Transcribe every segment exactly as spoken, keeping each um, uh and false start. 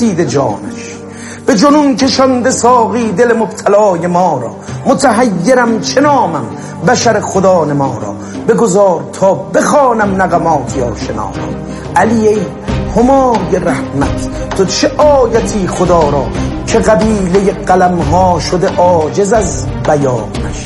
رسیده جانش. به جنون کشانده ساقی دل مبتلای ما را، متحیرم چه نامم بشر خدا نما را. بگذار تا بخوانم نغماتی آشنا را. علی ای همای رحمت تو چه آیتی خدا را، که قبیله قلم ها شده عاجز از بیانش.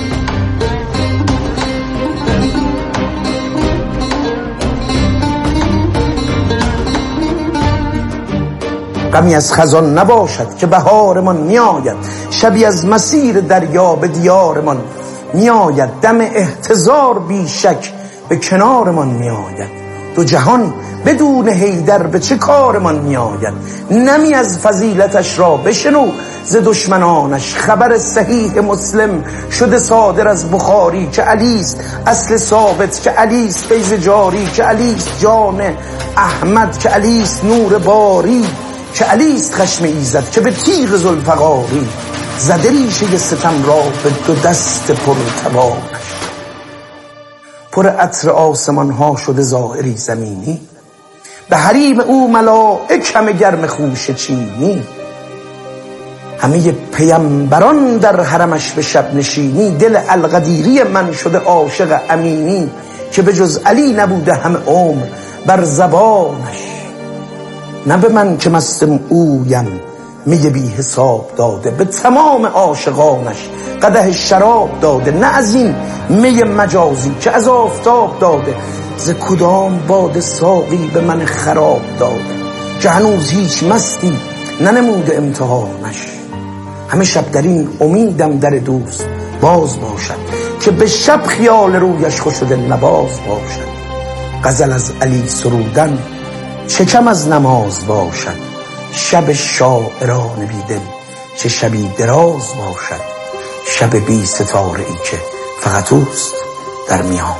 غمی از خزان نباشد که بهارمان میآید، شبی از مسیر دریا به دیارمان میآید. دم احتضار بیشک به کنارمان میآید. دو جهان بدون حیدر به چه کارمان میآید. نمی از فضیلتش را بشنو ز دشمنانش. خبر صحیح مسلم شده صادر از بخاری، که علیست اصل ثابت، که علیست فیض جاری، که علیست جان احمد، که علیست نور باری، که علیست خشم ایزد، که به تیغ ذوالفقاری زده ریشه ستم را به دو دست پرتبانش. پر عطر آسمان ها شده ظاهری زمینی، به حریم او ملائک همه گرم خوش چینی. همه پیمبران در حرمش به شب نشینی، دل القدیری من شده عاشق امینی، که به جز علی نبوده همه عمر بر زبانش. نه به من که مستم اویم می بی حساب داده، به تمام عاشقانش قدح شراب داده. نه از این می مجازی که از آفتاب داده، ز کدام باد ساقی به من خراب داده، که هنوز هیچ مستی ننموده امتحانش. همه شب در این امیدم در دوست باز باشد، که به شب خیال رویش خوش و دل نواز باشد. غزل از علی سرودن چه کم از نماز باشد، شب شاعران بی دل چه شبی دراز باشد. شب بی ستاره ای که فقط اوست در میانش.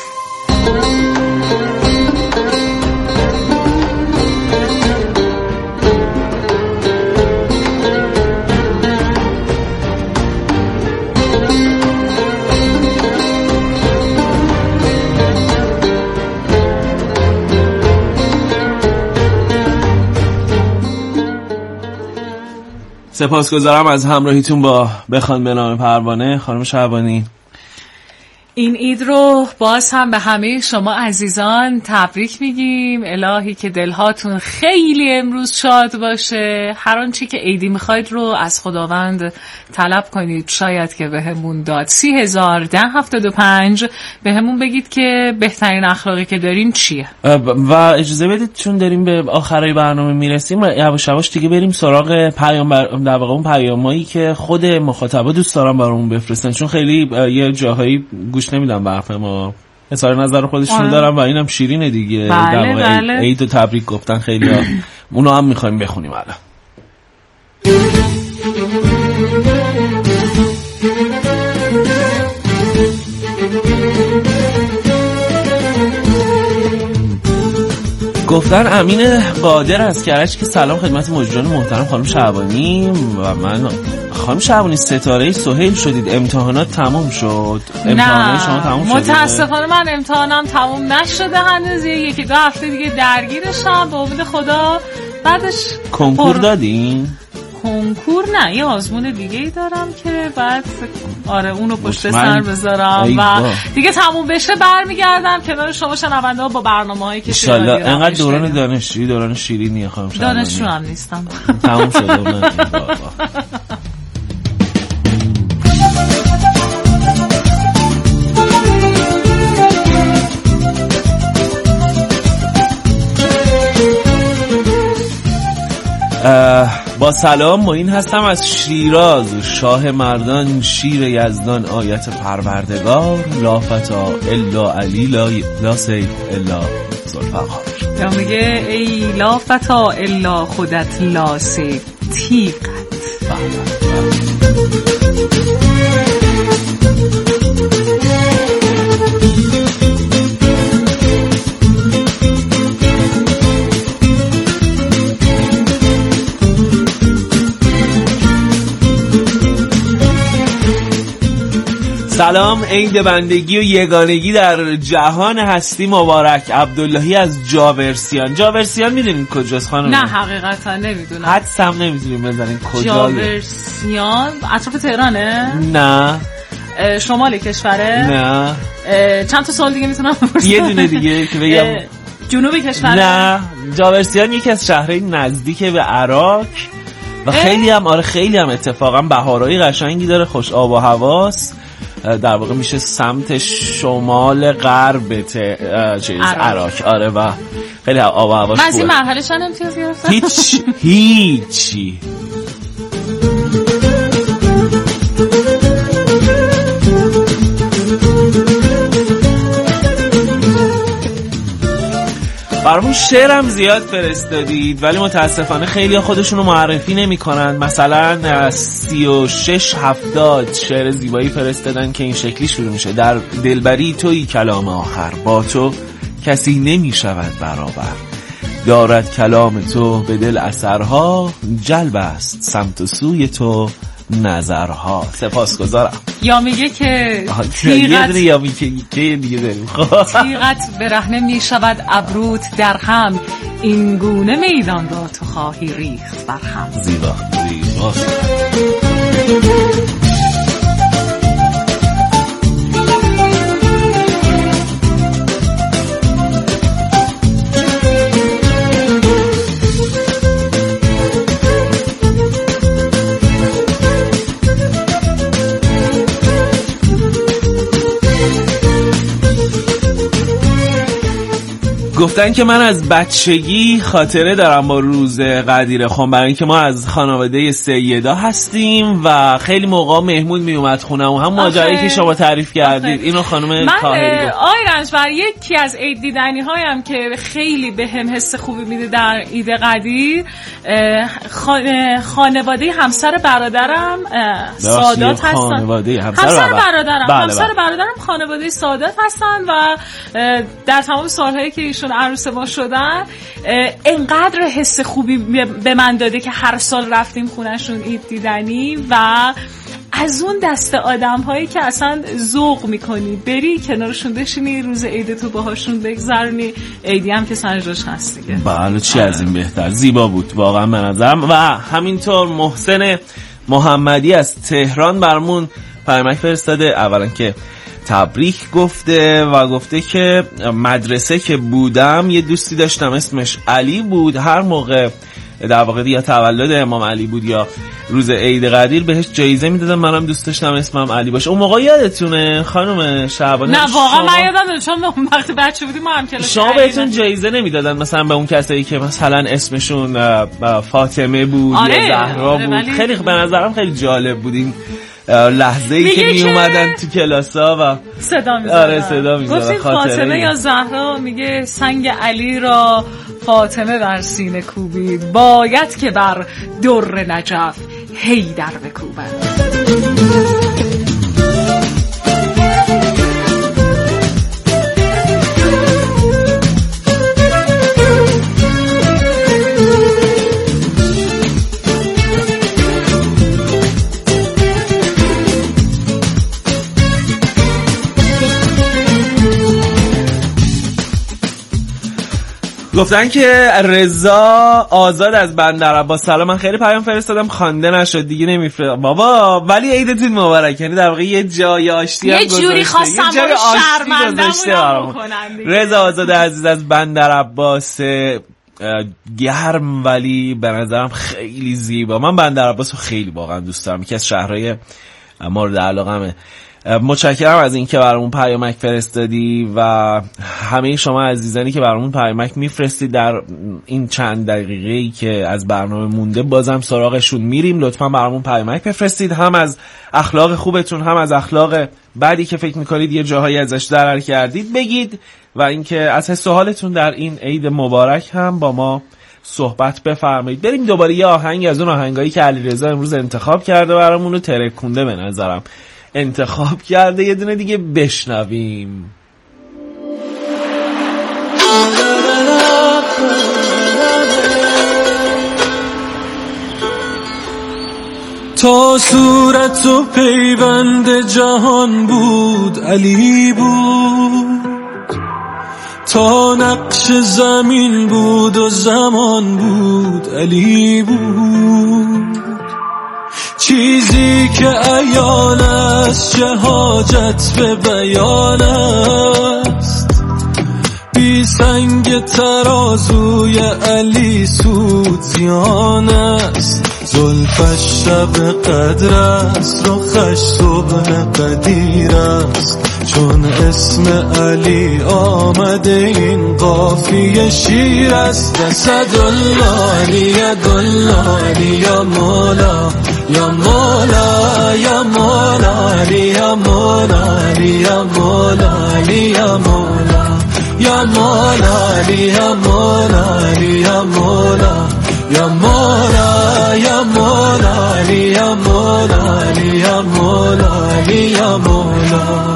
سپاسگزارم از همراهیتون با بخوان به نام پروانه. خانم شعبانی، این عید رو باز هم به همه شما عزیزان تبریک میگیم. الهی که دلهاتون خیلی امروز شاد باشه. هر آنچه که عیدی میخواید رو از خداوند طلب کنید، شاید که بهمون داد. سی هزار ده هفتاد و پنج بهمون بگید که بهترین اخلاقی که دارین چیه. و اجازه بدید چون داریم به آخرای برنامه میرسیم یواش یواش دیگه بریم سراغ پیام بر... در واقع اون پیامایی که خود مخاطبا دوست دارن برامون بفرستن، چون خیلی یه جاهایی گوش نمیدن به حرف ما، اظهار نظر خودشون دارن و اینم شیرینه دیگه. بله در واقع بله. عید و تبریک گفتن خیلی ها. اونو هم میخوایم بخونیم الان. گفتن امین قادر از کرج که سلام خدمت مجریان محترم خانم شعبانی و من. خانم شعبانی ستاره سهیل شدید، امتحانات تمام شد؟ امتحانات شما تمام شد؟ متاسفانه من امتحانم تمام نشده هنوز، یکی دو هفته دیگه درگیرشم به امید خدا. بعدش کنکور دادین؟ کنکور نه، یه آزمون دیگه ای دارم که بعد آره اونو پشت سر بذارم و دیگه تموم بشه برمیگردم کنار شما شنونده ها با برنامه‌هایی که ان شاء الله. انقدر دوران دانشجویی دوران شیرینیه خانم شعبانی. دانشجو هم نیستم. تموم شده. با سلام، معین هستم از شیراز، شاه مردان شیر یزدان آیت پروردگار، لا فتا الا علی لا, لا سیف الا ذوالفقار. یا میگه ای لا فتا الا خودت لا سیف تیقت. سلام، عید بندگی و یگانگی در جهان هستی مبارک. عبداللهی از جاورسیان. جاورسیان میدونین کجاست خانم؟ نه حقیقتا نمیدونم. حدس هم نمیتونیم بزنین کجاست. جاورسیان اطراف تهرانه؟ نه. شمال کشوره؟ نه. چند تا سوال دیگه میتونم بپرسم؟ یه دونه دیگه که بگم. جنوب کشوره؟ نه. جاورسیان یکی از شهرهای نزدیک به عراق و خیلی هم آره خیلی هم اتفاقا بهارهای قشنگی داره، خوش آب و هواست. در واقع میشه سمت شمال غرب چیز عراق. آره و خیلی آب و هواش خوبه. من از این مرحله چند امتیاز گرفتم؟ هیچ هیچی. برامون شعرم زیاد فرستادید ولی متاسفانه خیلی خودشونو معرفی نمی کنن. مثلا سی و شش هفتاد شعر زیبایی فرستادن که این شکلی شروع میشه: در دلبری توی کلام آخر، با تو کسی نمی شود برابر، دارد کلام تو به دل اثرها، جلب است سمت و سوی تو نظرها. سپاسگزارم. یا میگه که تیغت یا میگه که دیگه داریم تیغت برهنه میشود ابروت در هم، این گونه میدان را تو خواهی ریخت بر هم. زیبا زیبا. گفتن که من از بچگی خاطره دارم با روز قدیر خان، برای اینکه ما از خانواده سیدا هستیم و خیلی موقع مهمون می اومد خونه و هم ماجرایی که شما تعریف کردید آخه. اینو خانم کاهلی گفت. آی رنجبر یکی از عید دیدنی هایم که خیلی به هم حس خوبی میده در عید قدیر، خانواده همسر برادرم سادات هستن. خانواده همسر, همسر برادرم بله همسر بله. برادرم خانواده سادات هستن و در تمام سالهایی که ایشون عروس ما شدن انقدر حس خوبی به من داده که هر سال رفتیم خونهشون عید دیدنی و از اون دسته آدم هایی که اصلا ذوق میکنی بری کنارشون بشینی روز عید تو باهاشون بگذرونی. عیدی هم که سنجاش هست دیگه. بله چی از این بهتر. زیبا بود واقعا به نظرم. و همینطور محسن محمدی از تهران برمون پیامک فرستاده. اولا که تبریک گفته و گفته که مدرسه که بودم یه دوستی داشتم اسمش علی بود، هر موقع در واقع یا تولد امام علی بود یا روز عید قدیر بهش جایزه میدادم. منم دوست داشتم اسمم علی باشه. اون موقع یادتونه خانم شعبان؟ نه واقعا من یادم چون وقتی بچه بودیم ما هم کلاس شما بهتون جایزه نمیدادن مثلا به اون کسایی که مثلا اسمشون فاطمه بود آره، یا زهرا آره، بود؟ ولی... خیلی به نظرم خیلی جالب بودین لحظه ای که می اومدن تو کلاسا و صدا می‌زدن. آره صدا می‌زدن. گفتید فاطمه یا زهرا، میگه سنگ علی را فاطمه بر سینه کوبید، باید که بر در نجف حیدر بکوبد. گفتن که رضا آزاد از بندرعباس. سلام، من خیلی پیام فرستادم خوانده نشد دیگه نمیفرستم بابا، ولی عیدتون مبارک. یعنی در واقع یه جای آشتی هم گذاشته، یه جوری خواستم برو شرمندمونم بکنن دیگه. رضا آزاد عزیز از بندرعباس گرم ولی به نظرم خیلی زیبا. من بندرعباس رو خیلی واقعا دوست دارم، یکی از شهرهای مورد علاقمه. متشکرم از اینکه برامون پیامک فرستادی و همه شما عزیزانی که برامون پیامک میفرستید در این چند دقیقه‌ای که از برنامه مونده بازم سراغشون میریم. لطفا برامون پیامک بفرستید، هم از اخلاق خوبتون هم از اخلاق بعدی که فکر میکنید یه جاهایی ازش ضرر کردید بگید و اینکه از حس و حالتون در این عید مبارک هم با ما صحبت بفرمایید. بریم دوباره یه آهنگ از اون آهنگایی که علیرضا امروز انتخاب کرده برامون رو ترکونده به نظرم انتخاب کرده، یه دونه دیگه بشنویم. تا صورت و پیوند جهان بود علی بود، تا نقش زمین بود و زمان بود علی بود. چیزی که عیان است چه حاجت به بیان است، بی سنگ ترازوی علی سود زیان است. زلفش شب قدر است، رخش صبح قدیر است، چون اسم علی آمده این قافیه شیر است. اسدالله علی یدالله علی یا مولا یا مولا یا مولا علی یا مولا علی یا مولا علی یا مولا یا مولا علی یا مولا علی یا مولا یا مولا یا مولا علی یا مولا علی یا مولا علی یا مولا.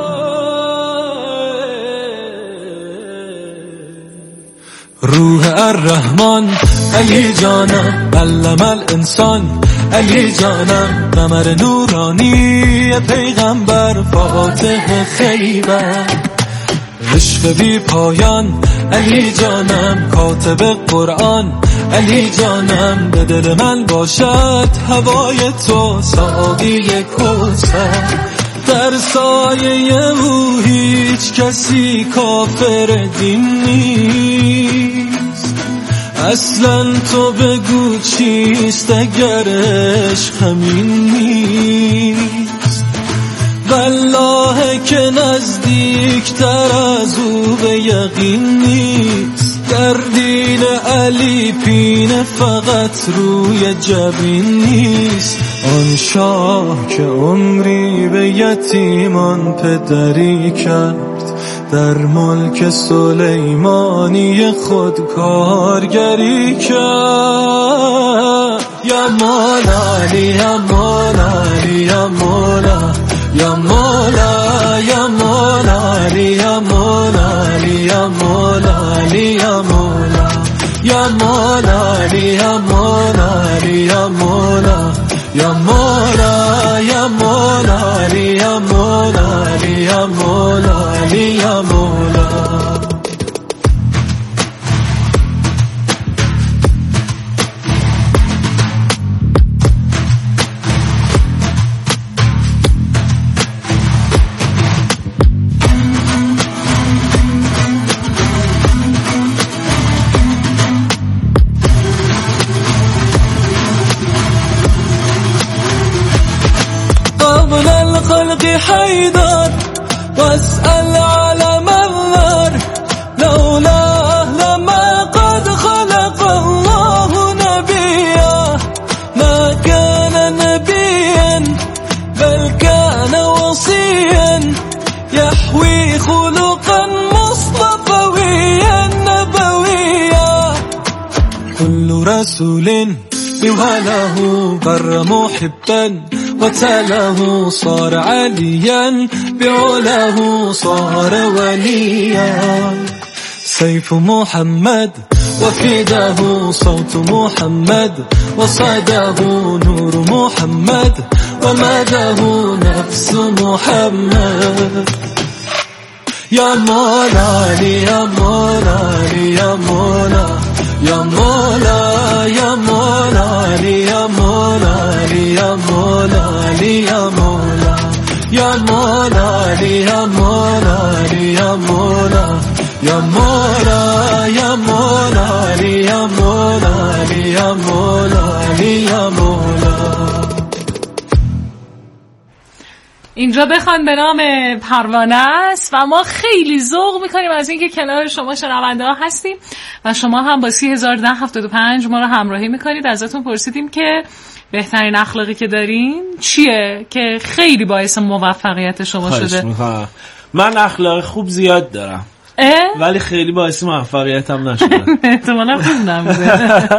روح الرحمن علی جانم، علم الانسان علی جانم، قمر نورانی پیغمبر فاتح خیبر. عشق بی پایان علی جانم، کاتب قرآن علی جانم، به دل من باشد هوای تو ساقی کوثر. در سایه او هیچ کسی کافر دین نیست، اصلا تو بگو چیست اگر عشق همین نیست. والله که نزدیک تر از او به یقین نیست، در دین علی پینه فقط روی جبین نیست. آن شاه که عمری به یتیمان پدری کرد، در ملک سلیمانی خود کارگری کرد. یا مولا علی یا مولا علی یا مولا یا مولا یا مولا علی یا مولا علی یا مولا علی یا مولا یا مولا علی یا مولا علی یا مولا یا مولا یا مولا علی یا مولا علی یا مولا علی یا مولا. قبل الخلق حيدر واسأل على منظر، لولاه لما قد خلق الله نبيا، ما كان نبيا بل كان وصيا، يحوي خلقا مصطفويا نبويا. كل رسول بوهله بر محبا، وتله صار عليا، بعله صار وليا. سيف محمد وفيده صوت محمد، وصده نور محمد، ومده نفس محمد. يا مولا علي يا مولا علي يا مولا يا مولا يا مولا علي يا مولا علي يا مولا علي يا مولا يا مولا علي يا مولا علي يا مولا يا مولا يا مولا علي يا مولا علي يا مولا علي يا مولا. اینجا بخوان به نام پروانه است و ما خیلی ذوق میکنیم از اینکه کنار شما شنونده ها هستیم و شما هم با سی هزار و ده هفتاد و پنج ما رو همراهی میکنید. ازتون پرسیدیم که بهترین اخلاقی که دارین چیه که خیلی باعث موفقیت شما شده. میخوام. من اخلاق خوب زیاد دارم ولی خیلی باعث موفقیتم نشده. احتمالاً خوب نبوده.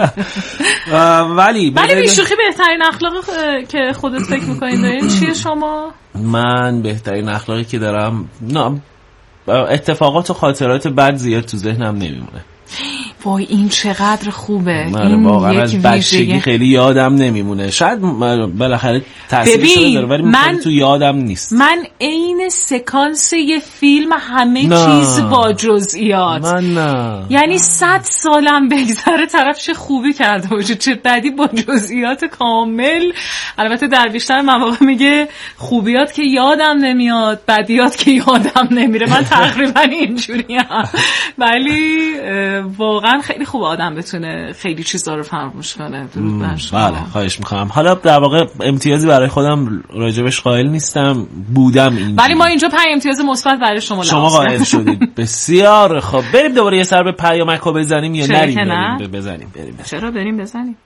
ولی ولی بیشوخی بهترین اخلاقی که خودت فکر میکنین دارین چیه شما؟ من بهترین اخلاقی که دارم نه اتفاقات و خاطرات بد زیاد تو ذهنم نمیمونه. وای این چقدر خوبه. این واقعا از بچگی خیلی یادم نمیمونه. شاید بالاخره تاثیرش رو داره ولی من تو یادم نیست. من عین سکانس یه فیلم همه نه. چیز با جزئیات. من نه. یعنی صد سالم بگذره طرف چه خوبی کرده باشه چه بدی با جزئیات کامل. البته در بیشتر مواقع میگه خوبیات که یادم نمیاد بدیات که یادم نمیره. من تقریبا اینجوریم. ولی واقعا خیلی خوب آدم بتونه خیلی چیزا رو فراموش کنه. درود بر شما. بله خواهش میکنم. حالا در واقع امتیازی برای خودم راجبش قائل نیستم، بودم اینجا، ولی ما اینجا پنج امتیاز مثبت برای شما شما قائل شدید. بسیار خب بریم دوباره یه سر به پیامک‌ها بزنیم یا نریم؟ بریم بزنیم. بریم چرا بریم بزنیم.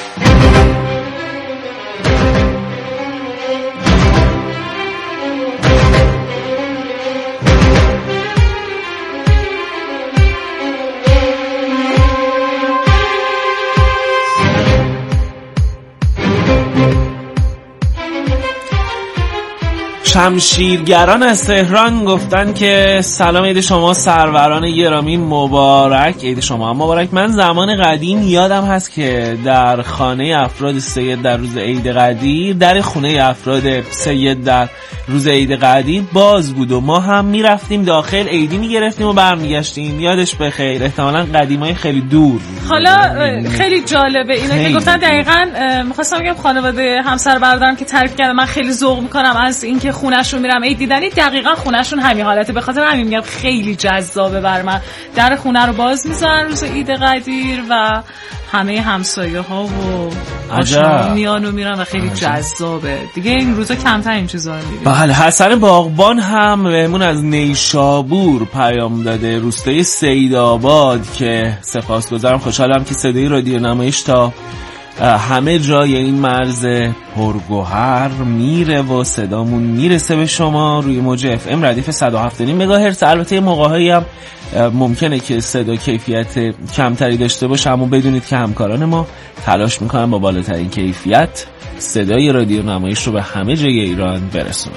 شمشیرگران از تهران گفتن که سلام، عید شما سروران گرامی مبارک. عید شما مبارک. من زمان قدیم یادم هست که در خانه افراد سید در روز عید قدیر، در خونه افراد سید در روز عید قدیر باز بود و ما هم میرفتیم داخل، عیدی میگرفتیم و برمیگشتیم. یادش بخیر. احتمالاً قدیمای خیلی دور. حالا خیلی جالبه اینا که گفتن. دقیقاً می‌خواستم بگم خانواده همسر برادرم که تعریف کردن من خیلی ذوق می‌کنم از اینکه خونه‌شون میرم عید دیدنی. دقیقاً خونه‌شون همین حالته. به خاطر همین میگم خیلی جذابه بر من. در خونه رو باز می‌ذارن روز عید قدیر و همه همسایه‌ها و آشنا میان و میرن و خیلی عجب. جذابه دیگه. این روزا کمتر این چیزا رو می‌بینیم. بله. حسن باغبان هم بهمون از نیشابور پیام داده، روستای سیدآباد، که سپاسگزارم، خوشحالم که صدای رادیو نمایش تا همه جای این مرز پرگوهر میره و صدامون میرسه به شما روی موج اف ام ردیف صد و هفت و نیم مگاهرتز. البته موقع‌هایی هم ممکنه که صدا کیفیت کمتری داشته باشه، اما بدونید که همکاران ما تلاش میکنن با بالاترین کیفیت صدای رادیو نمایش رو به همه جای ایران برسونن.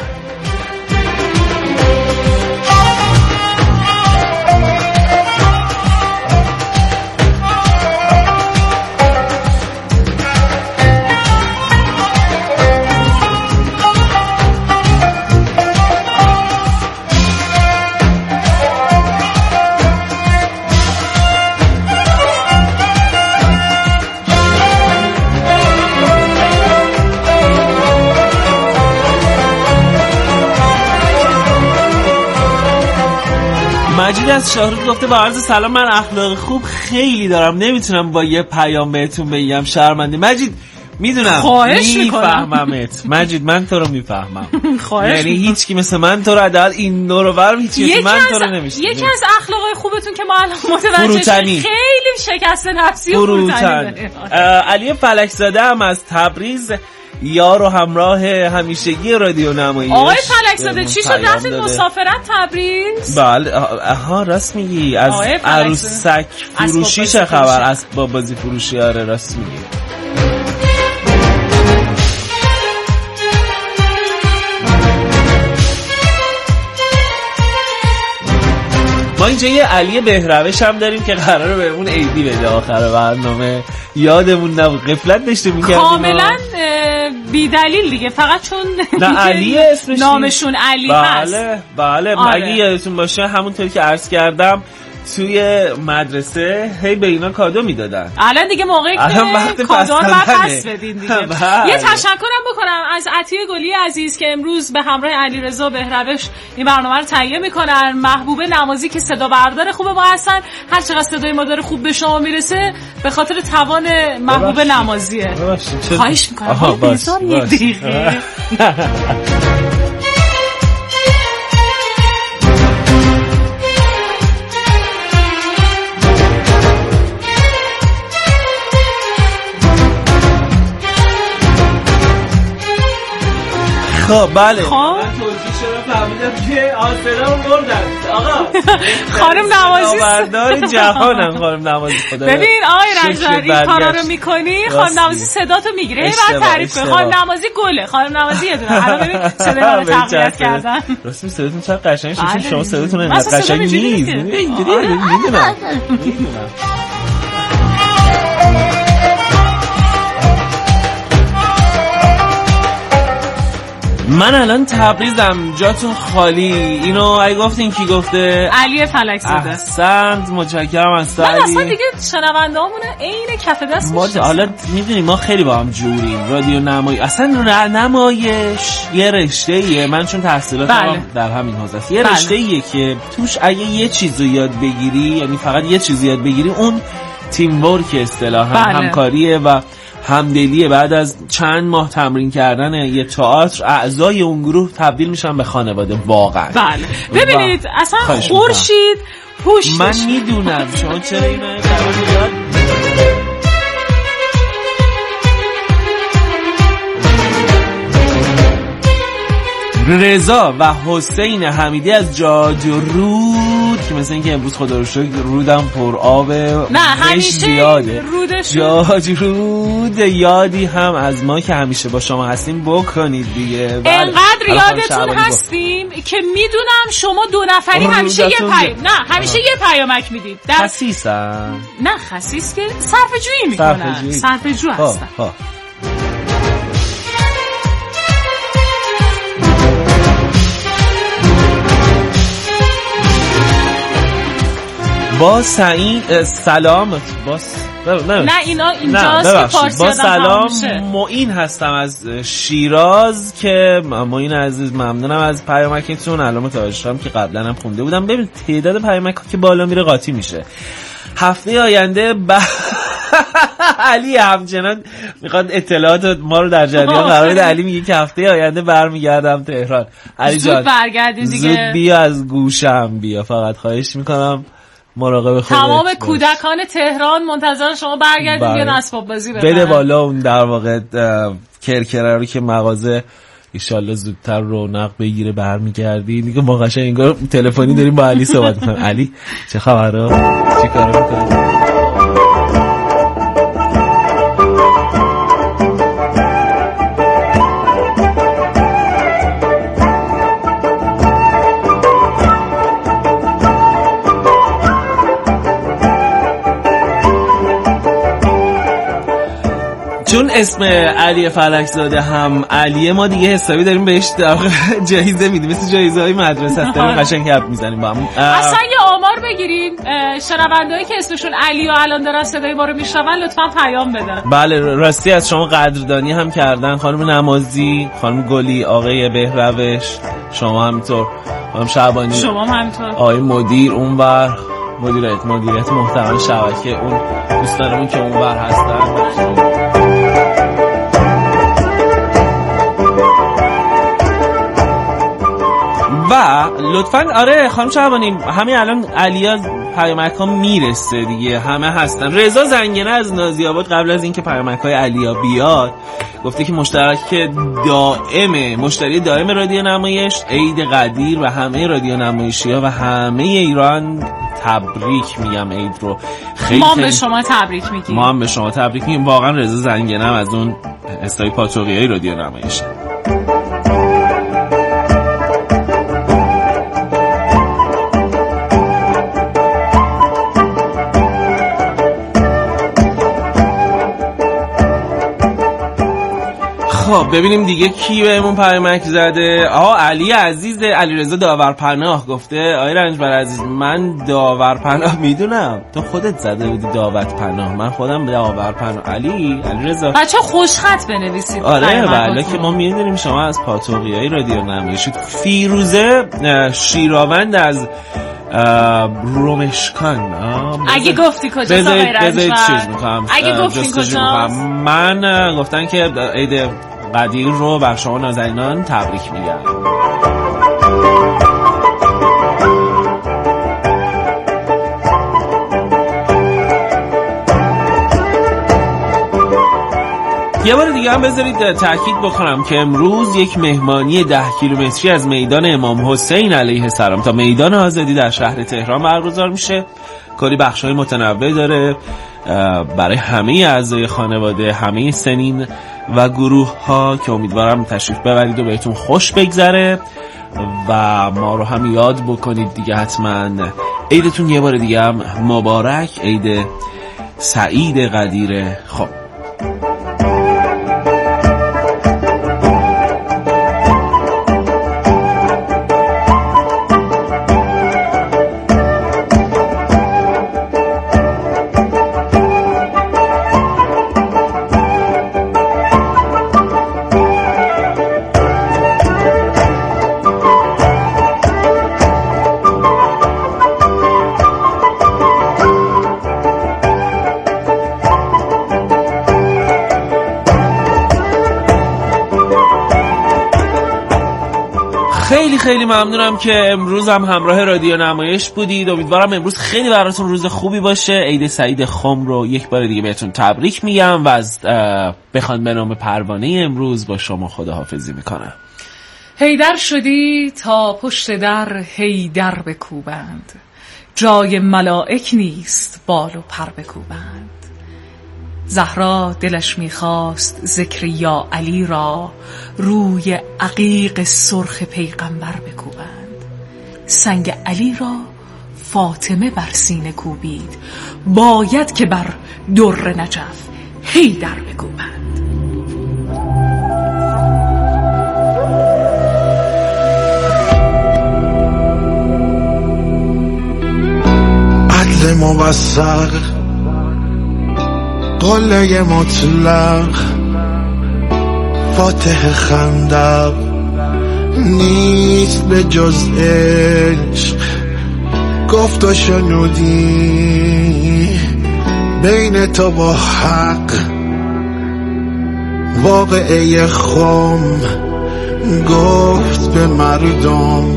مجید از شاهرود گفته با عرض سلام، من اخلاق خوب خیلی دارم، نمیتونم با یه پیام بهتون بگم، شرمنده. مجید میدونم، میفهممت مجید، من تو رو میفهمم. یعنی هیچ کی مثل من تو رو حداقل این دور و بر هیچ کی من تو رو نمیشه. یکی از اخلاقای خوبتون که ما الان متوجه شدیم خیلی شکست نفسی و فروتنی. علی فلکزاده هم از تبریز، یار و همراه همیشگی رادیو نمایش. آقای فلکزاده چی شد رفتید مسافرت تبریز؟ بله آها راست میگی. از عروسک فروشی چه خبر؟ از با بازی فروشی. آره راست میگی. ما اینجا یه علی بهروش هم داریم که قراره بهمون عیدی بده آخر برنامه. یادمون نبود، غفلت داشته می‌کردیم کاملا بی دلیل دیگه، فقط چون نه علی اسمش نامشون علی هست. بله بله. آره. مگه یادتون باشه همونطوری که عرض کردم توی مدرسه هی به اینا کادو میدادن. الان دیگه موقعی که کادو رو پس بدین دیگه. یه تشکرم بکنم از عطیه گلی عزیز که امروز به همراه علیرضا بهروش این برنامه رو تهیه میکنن. محبوب نمازی که صدا بردار خوب ما هستن. هر چقدر صدای ما داره خوب به شما میرسه به خاطر توان محبوب نمازیه. خواهش میکنم بذار یه دقیقه. خب بله خب من توضیح شده فهمیدم که آسرا بردن. آقا خانم نمازی بردار جهانم. خانم نمازی خدا ببین آقای رنجبر این کارا رو میکنی، خانم نمازی صداتو میگیره بعد تعریف کنی. خانم نمازی گله، خانم نمازی یه دونه. الان ببین صدای منو تقویت کردن. راست صداتون چقدر قشنگ شد. شما صداتون انقدر قشنگ نیست. اینجوریه. میدونم میدونم. من الان تبریزم، جاتون خالی. اینو اگه گفتین کی گفته؟ علی فلک زاده. احسنت، متشکرم از من علی. اصلا دیگه شنونده‌هامون عین کف دست ما حالا میدونی ما خیلی با هم جوریم. رادیو نمایی اصلا نمایش یه رشته‌ایه. من چون تحصیلاتم بله. در همین حوزه است، یه بله. رشته‌ایه که توش اگه یه چیزو یاد بگیری، یعنی فقط یه چیزو یاد بگیری، اون تیم ورک اصطلاحاً بله. همکاریه و همدلیه. بعد از چند ماه تمرین کردن یه تئاتر اعضای اون گروه تبدیل میشن به خانواده واقعا. بله. ببینید اصلا خورشید پوش من میدونم شما چرا اینو یاد رضا و حسین حمیدی از جاجرود که مثلا اینکه امروز خدا رو شکر رودم پر آب، نه همیشه یاده رودش جاجرود. یادی هم از ما که همیشه با شما هستیم بکنید دیگه. انقدر یادتون هستیم که میدونم شما دو نفری همیشه یه پیام نه همیشه یه پیامک میدید. در خسیسن؟ نه خسیس که صرفه‌جویی میکنن، صرفه‌جو هستن. ها. با سعید سلام با س... نه, نه اینا اینجاست که فارسی با سلام معین هستم از شیراز که معین عزیز ممنونم از پیامکتون. الان متوجه شدم که قبلا هم خونده بودم. ببین تعداد پیامک که بالا میره قاطی میشه. هفته آینده ب... علی همچنان میخواد اطلاعات ما رو در جریان قرار بده. علی میگه که هفته آینده برمیگردم تهران. علی جان زود برگردین دیگه، زود بیا از گوشم بیا، فقط خواهش میکنم مراقب خودت. تمام کودکان تهران منتظر شما برگردین بیان اسباب بازی ببرن. بده بالا اون در واقع کرکره رو که مغازه ایشالله زودتر رونق بگیره برمیگردی دیگه. ما قشنگ انگار تلفنی داریم با علی صحبت می‌کنیم. علی چه خبره؟ چیکار می‌کنی؟ چون اسم علی فلک زاده هم علیه، ما دیگه حسابی داریم بهش جایزه میدیم، مثل جایزه های مدرسه است. داریم قشنگ حرف میزنیم با هم. اصلا یه آمار بگیرین، شنوندهایی که اسمشون علی و الان دارن صدای ما رو میشنون لطفا پیام بدن. بله راستی از شما قدردانی هم کردن خانم نمازی، خانم گلی، آقای بهروش، شما همینطور، خانم شعبانی، شما هم همینطور، آقای مدیر اونور، مدیریت مدیریت محتوای شبکه، اون دوستانمون که اونور هستن. و لطفاً آره خانم شعبانی همین الان علیا پیامک ها میرسه دیگه، همه هستن. رضا زنگنه از نازی‌آباد قبل از اینکه پیامک های علیا بیاد گفته که مشترک دائم مشتری دائم رادیو نمایش عید قدیر و همه رادیو نمایشی‌ها و همه ایران تبریک میگم عید رو. خیلی ما به شما تبریک میگیم. ما هم به شما تبریک میگیم. واقعا رضا زنگنه از اون استای پاتوقیای رادیو نمایش. خب ببینیم دیگه کی بهمون پیامک زده. آها علی عزیز، علیرضا داورپناه گفته آقای رنجبر عزیز من داورپناه میدونم، تو خودت زده بودی داوطپناه، من خودم داورپناه. علی علیرضا بچا خوش خط بنویسید. آره بله که ما میدونیم شما از پاتوقیای رادیو نمایش. فیروزه شیراوند از رومشکان. اگه گفتی کجا آقای رنجبر؟ چیز میکنم اگه گفتین کجا؟ من گفتن که عید قدیر رو بر شما نازنینان تبریک میگم. یه بار دیگه هم بذارید تأکید بکنم که امروز یک مهمانی ده کیلومتری از میدان امام حسین علیه السلام تا میدان آزادی در شهر تهران برگزار میشه. کلی بخش‌های متنوع داره برای همه اعضای خانواده، همه سنین و گروه ها که امیدوارم تشریف ببرید و بهتون خوش بگذره و ما رو هم یاد بکنید دیگه حتما. عیدتون یه بار دیگه هم مبارک، عید سعید قدیره. خب خیلی خیلی ممنونم که امروز هم همراه رادیو نمایش بودید. امیدوارم امروز خیلی براتون روز خوبی باشه. عید سعید خم رو یک بار دیگه بهتون تبریک میگم و از بخوان به نام پروانه امروز با شما خداحافظی میکنم. هیدر شدی تا پشت در هیدر بکوبند، جای ملائک نیست بال و پر بکوبند. زهرا دلش میخواست ذکر یا علی را، روی عقیق سرخ پیغمبر بکوبند. سنگ علی را فاطمه بر سینه کوبید، باید که بر در نجف هیدر بکوبند. عدل موثق، قله مطلق، فاتح خندق، نیست به جز عشق گفت و شنودی بین تو با حق. واقعه خم گفت به مردم،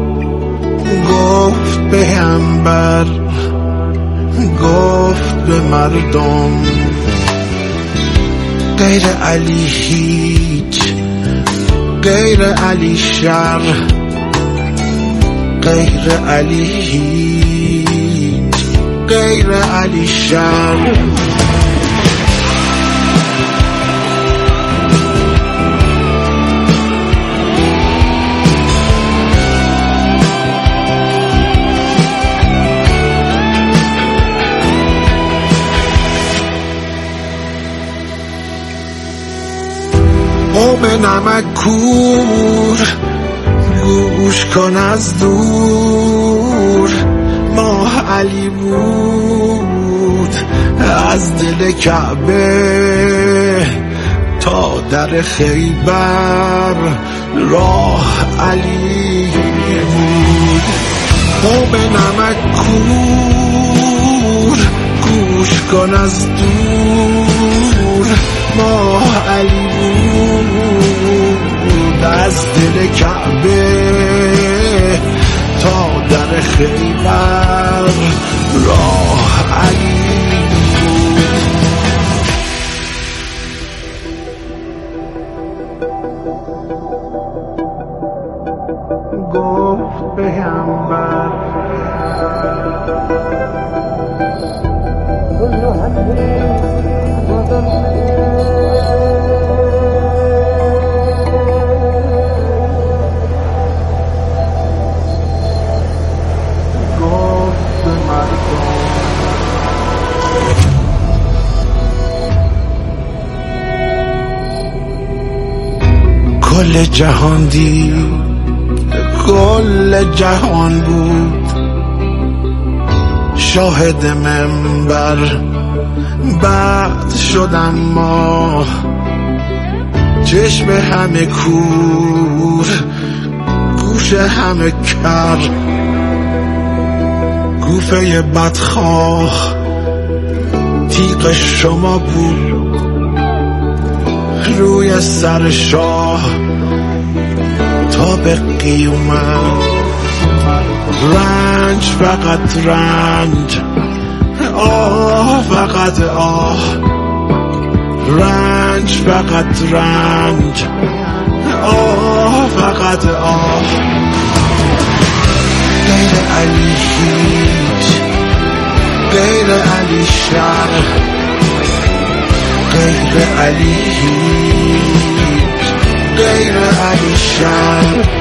گفت به پیامبر، گفت به مردم. غیر علی هیچ، غیر علی شر، غیر علی هیچ، غیر علی شر. قوم نمک کور گوش کن از دور، ماه علی بود از دل کعبه تا در خیبر، راه علی بود. قوم نمک کور گوش کن از دور، ماه علی بود از دل کعبه تا در خیبر، راه علی بود. گفت پیامبر کل جهان دید، کل جهان بود شاهد منبر. بعد شدم ما چشم همه کور، گوش همه کر، گوفه بدخواه تیغ شما بود روی سر شاه تا به قیامت. رنج فقط رنج، آه فقط آه، رنج فقط رنج، آه فقط آه. غیر علی هیچ، غیر علی شر، غیر علی هیچ، غیر علی شر.